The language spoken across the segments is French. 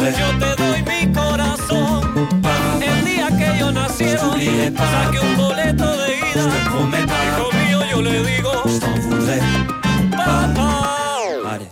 voudrais. Yo te doy mi corazón. El día que yo nacieron, saqué un boleto de ida. Je te promets pas. Hijo mío, yo le digo, je t'en voudrais. Papa. Allez.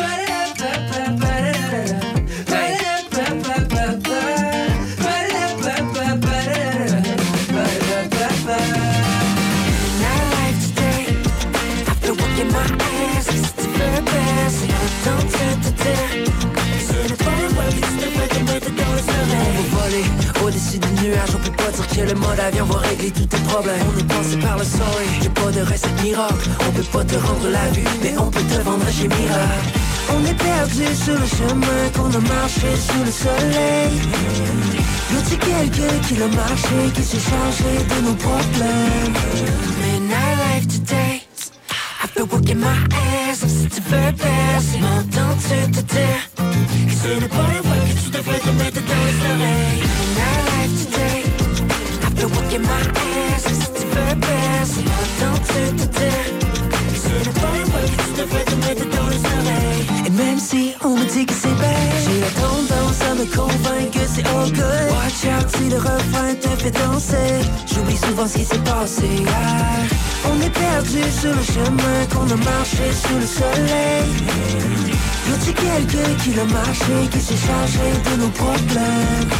Au-dessus des nuages, on peut pas dire que le mode avion va régler tous tes problèmes. On est passé par le soleil, y'a pas de recette miracle. On peut pas te rendre la vue, mais on peut te vendre chez Miracle. On est perdu sur le chemin qu'on a marché sous le soleil. L'autre c'est quelqu'un qui l'a marché, qui s'est chargé de nos problèmes. Man, I live today, I've been working my ass off since the very best. M'entends-tu te dire que ce n'est pas le vrai que tu devrais te mettre dans les oreilles. Man, I live today, I've been working my ass off since the very best. M'entends-tu te dire que ce n'est pas le vrai que tu devrais te mettre dans les oreilles. Et même si on me dit que c'est bête, j'ai la tendance à me convaincre que c'est all good. Watch out si le refrain te fait danser. J'oublie souvent ce qui s'est passé hier. On est perdu sur le chemin qu'on a marché sous le soleil. L'autre c'est quelqu'un qui l'a marché, qui s'est chargé de nos problèmes.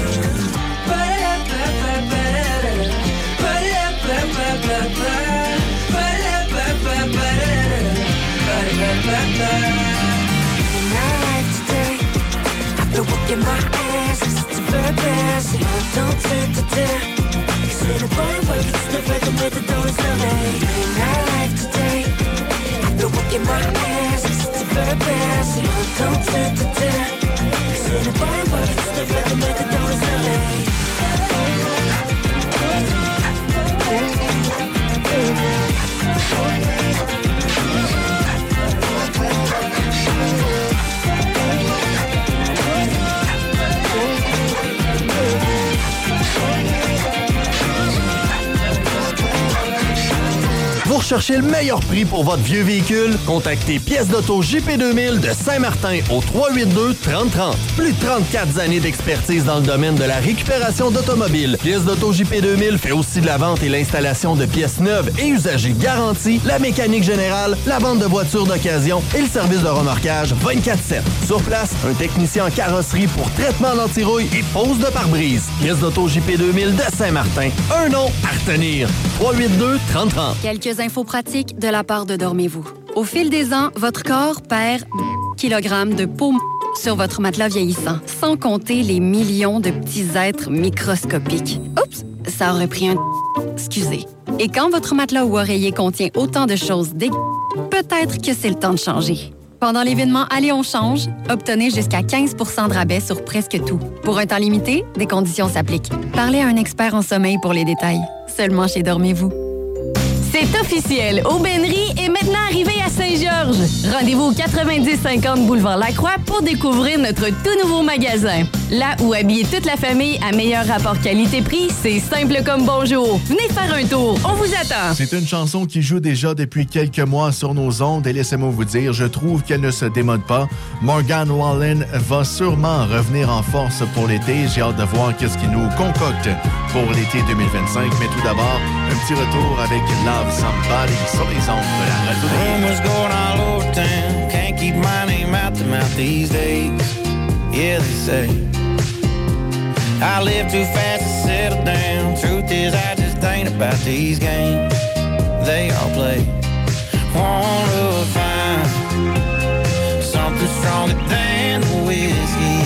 I've been working my ass since the very best. M'entends-tu te dire que c'est le bon way que tu devrais te mettre dans les oreilles. In our life today, I've been working my ass since the very best. M'entends-tu te dire que c'est le bon way que tu devrais te mettre dans les oreilles. Vous recherchez le meilleur prix pour votre vieux véhicule? Contactez Pièces d'auto JP2000 de Saint-Martin au 382-3030. Plus de 34 années d'expertise dans le domaine de la récupération d'automobiles. Pièces d'auto JP2000 fait aussi de la vente et l'installation de pièces neuves et usagées garanties, la mécanique générale, la vente de voitures d'occasion et le service de remorquage 24/7. Sur place, un technicien en carrosserie pour traitement d'antirouille et pose de pare-brise. Pièces d'auto JP2000 de Saint-Martin. Un nom à retenir. 382-3030. Quelques infos pratiques de la part de Dormez-vous. Au fil des ans, votre corps perd kilogrammes de peau sur votre matelas vieillissant, sans compter les millions de petits êtres microscopiques. Oups, ça aurait pris un... Excusez. Et quand votre matelas ou oreiller contient autant de choses peut-être que c'est le temps de changer. Pendant l'événement Allez, on change, obtenez jusqu'à 15 % de rabais sur presque tout. Pour un temps limité, des conditions s'appliquent. Parlez à un expert en sommeil pour les détails. Seulement chez Dormez-vous. C'est officiel, Aubainerie est maintenant arrivé à Saint-Georges. Rendez-vous au 90-50 boulevard Lacroix pour découvrir notre tout nouveau magasin. Là où habiller toute la famille à meilleur rapport qualité-prix, c'est simple comme bonjour. Venez faire un tour, on vous attend. C'est une chanson qui joue déjà depuis quelques mois sur nos ondes et laissez-moi vous dire, je trouve qu'elle ne se démode pas. Morgan Wallen va sûrement revenir en force pour l'été. J'ai hâte de voir qu'est-ce qu'il nous concocte pour l'été 2025. Mais tout d'abord, un petit retour avec Love Somebody sur les ondes de la radio. Rumors going all over town. Can't keep my name out the mouth these days. Yeah, they say I live too fast to settle down. Truth is, I just ain't about these games they all play. Wanna find something stronger than the whiskey.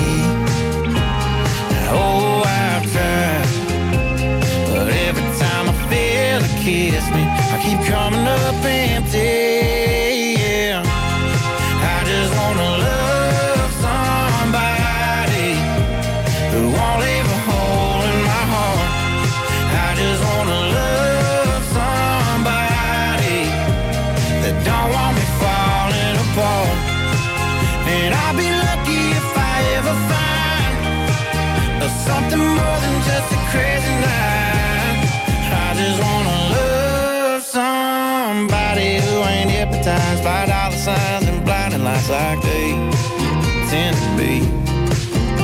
Oh, I've tried, but every time I feel it kiss me, I keep coming up empty. Yeah, I just wanna love somebody who won't leave a hole in my heart. I just wanna love somebody that don't want me falling apart. And I'll be lucky if I ever find something more than just a crazy night. I just wanna love somebody who ain't hypnotized by dollar signs and blinding lights like they tend to be.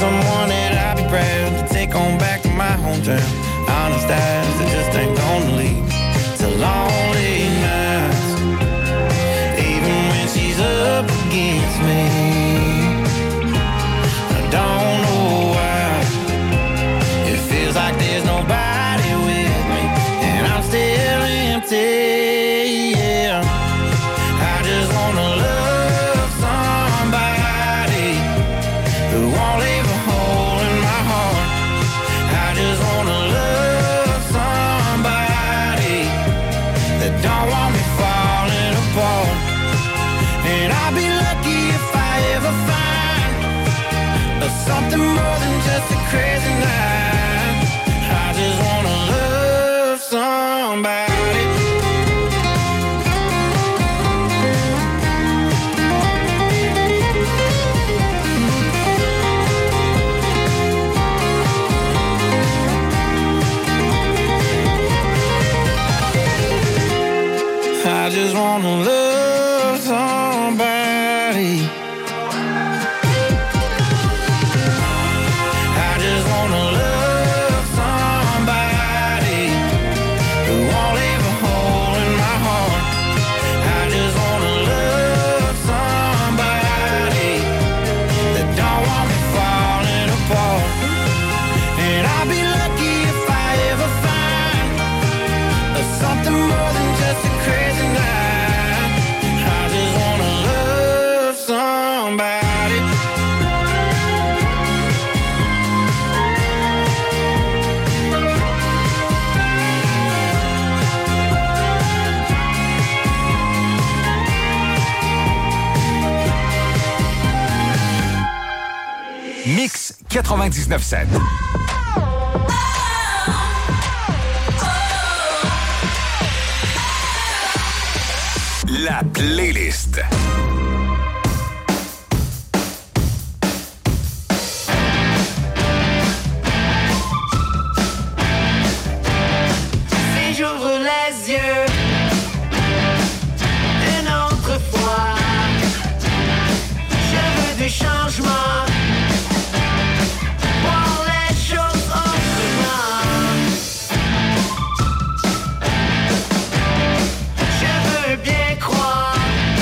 someone that I'd be proud to take on back to my hometown. Honest eyes that just ain't gonna lead to lonely nights. Even when she's up against me, I don't know why. It feels like there's nobody with me, and I'm still empty. Yeah, I just wanna love somebody who won't leave a hole in my heart. I just wanna love somebody that don't want me falling apart. And I'll be lucky if I ever find something more than just a crazy night. I just wanna love somebody. I just wanna love somebody. I just wanna love somebody who won't leave a hole in my heart. I just wanna love somebody that don't want me falling apart. And I'll be lucky if I ever find something more than just a crazy night. I just wanna love somebody. Mix 99.7. La playlist. Si j'ouvre les yeux une autre fois, je veux du changement, voir les choses autrement. Je veux bien croire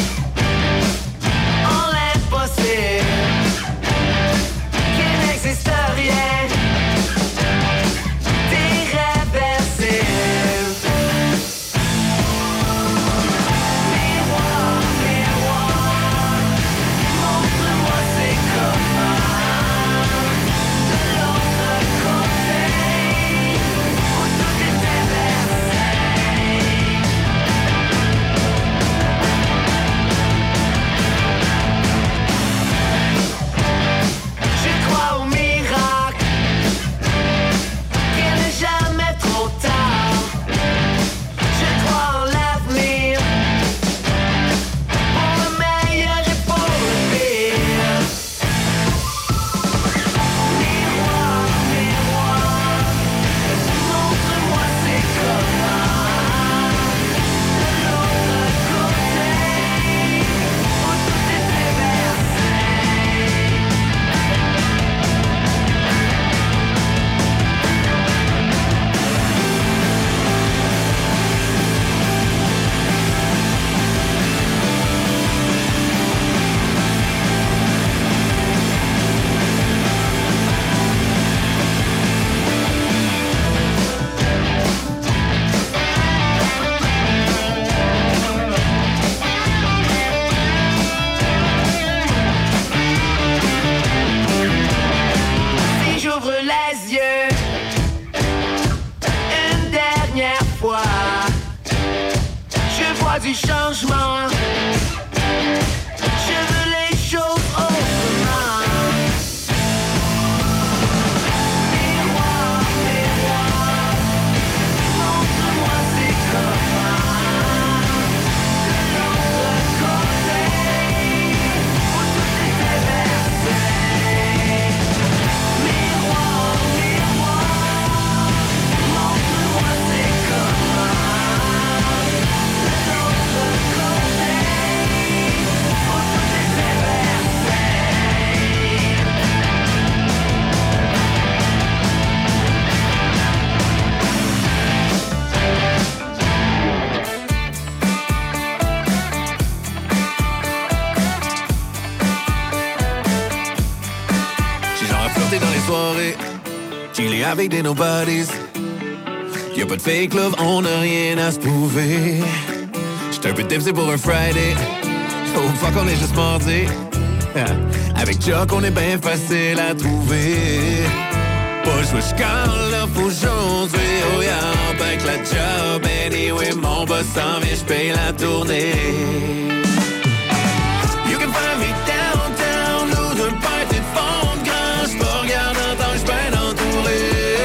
en l'impossible, qu'il n'existe rien d'irréversible. Miroir, miroir, montre-moi c'est comment de l'autre côté où tout est inversé. Je crois au miracle, qu'il n'est jamais trop tard. Je crois en l'avenir, pour le meilleur et pour le pire. Miroir, miroir, montre-moi c'est comment de l'autre côté où tout est inversé. Si j'ouvre les yeux une dernière fois, je vois du changement. Je veux les choses autrement. Miroir, miroir, montre-moi c'est comment de l'autre côté où tout est inversé. Miroir, miroir, montre-moi c'est comment de l'autre côté. rien avec des nobodies. Y'a pas de fake love, on a rien à se prouver. J'suis un peu tipsy pour un Friday. Oh fuck, on est juste mardi. Avec Chuck, on est bien facile à trouver. Pas le choix, j'call off aujourd'hui. Oh yeah, back la job. Anyway, mon boss s'en vient, j'paye la tournée. You can find me downtown, nous d'un party de fond de grand. J'pas regardant tant j'suis bien entouré.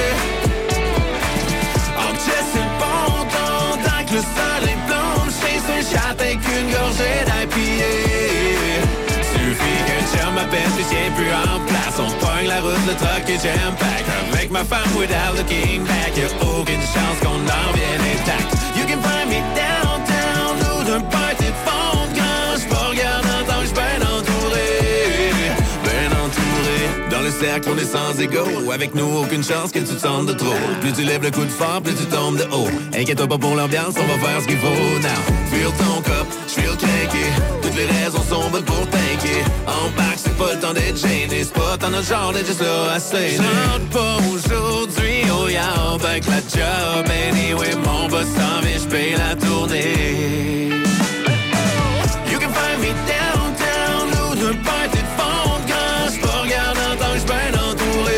En chest sur le ponton, tant que le soleil plombe. J'chase un chat avec une gorgée d'IPA. Suffit qu'un chum m'appelle, puis tient plus en place. On pogne la route, le truck et jam pack. Avec ma femme without looking back. Y'a aucune chance qu'on en vienne intact. You can find me downtown, nous d'un party de fond de grand. J'pas regardant tant que j'suis ben entouré. Ben entouré. Dans le cercle, on est sans égo. Avec nous, aucune chance que tu te sentes de trop. Plus tu lèves le coup de fort, plus tu tombes de haut. Inquiète-toi pas pour l'ambiance, on va faire ce qu'il faut. Now, feel ton cop, j'feel craqué. Toutes les raisons sont bonnes pour t'inquiéter. En back, c'est pas le temps d'être gêné. C'est pas dans notre genre d'être juste là à saigner. J'rentre pas aujourd'hui, oh yeah, back la job. Anyway, mon boss s'en vient, j'paye la tournée. You can find me downtown, nous d'un party de fond de grand. J'pas regardant tant que j'suis ben entouré.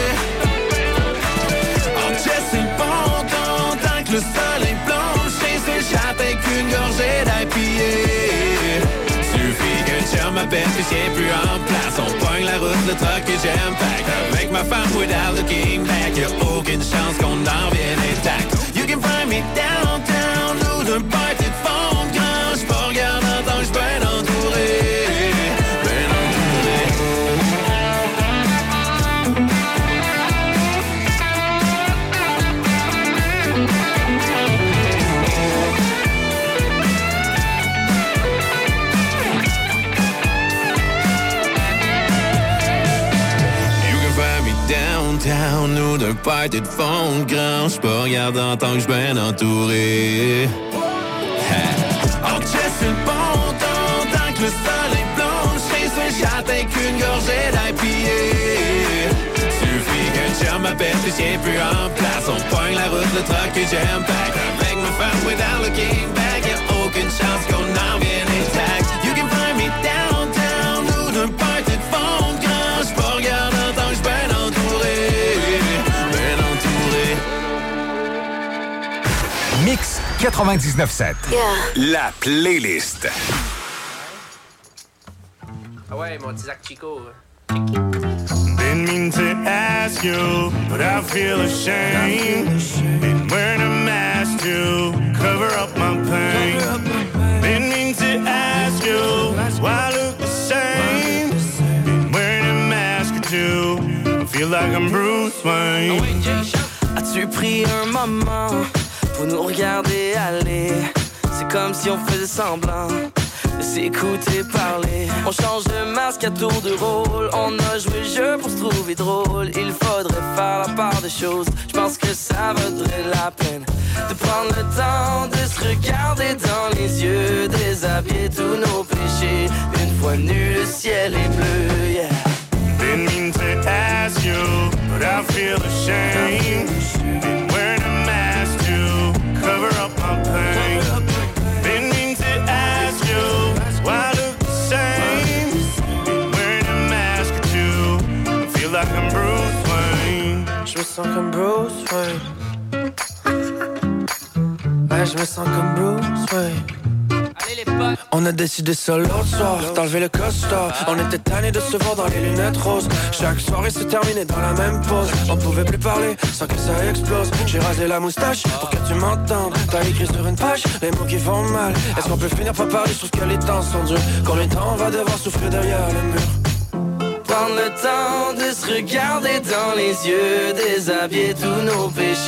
En chest et le ponton, tant que le soleil plonge. Chase un chat avec une gorgée d'IPA. Suffit qu'un chum m'appelle, puis tient plus en place. On pogne la route, le truck et jam pack. Avec ma femme without looking back. Y'a aucune chance qu'on en vienne intact. You can find me downtown, nous d'un party de fond de grand. J'pas regardant tant que j'suis ben entouré. Ben entouré. Downtown, nous d'un party de fond de grand. J'pas regardant tant que j'suis ben entouré. En chest sur le ponton, tant que le soleil plonge. Chase un chat avec une gorgée d'IPA. Suffit qu'un chum m'appelle, puis tient plus en place. On pogne la route, le truck et jam pack. Avec ma femme without looking back. Y'a aucune chance qu'on en vienne intact. You can find me downtown, nous d'un party de fond de grand. J'pas regardant tant que j'suis ben entouré. Ben entouré. Mix 99.7. Yeah. La playlist. Ah ouais, mon petit Zach Chico. Didn't mean to ask you, but I feel ashamed. Been wearing a mask to cover up my pain. Didn't mean to ask you why I look the same. Been wearing a mask or two. I feel like I'm Bruce Wayne. As-tu pris un moment pour nous regarder aller? C'est comme si on faisait semblant de s'écouter parler. On change de masque à tour de rôle. On a joué le jeu pour se trouver drôle. Il faudrait faire la part des choses. Je pense que ça vaudrait la peine de prendre le temps de se regarder dans les yeux, déshabiller tous nos péchés. Une fois nu, le ciel est bleu, yeah. Didn't mean to ask you, but I feel ashamed. Been wearing a mask to cover up my pain. Didn't mean to ask you why I look the same. Been wearing a mask or two. I feel like I'm Bruce Wayne. Je me sens comme Bruce Wayne. Ouais, je me sens comme Bruce Wayne. On a décidé ça l'autre soir, d'enlever le costard. On était tannés de se voir dans les lunettes roses. Chaque soirée se terminait dans la même pose. On pouvait plus parler sans que ça explose. J'ai rasé la moustache pour que tu m'entendes. T'as écrit sur une page les mots qui font mal. Est-ce qu'on peut finir par parler? Je trouve que les temps sont durs. Combien de temps on va devoir souffrir derrière le mur? Prendre le temps de se regarder dans les yeux, déshabiller tous nos péchés.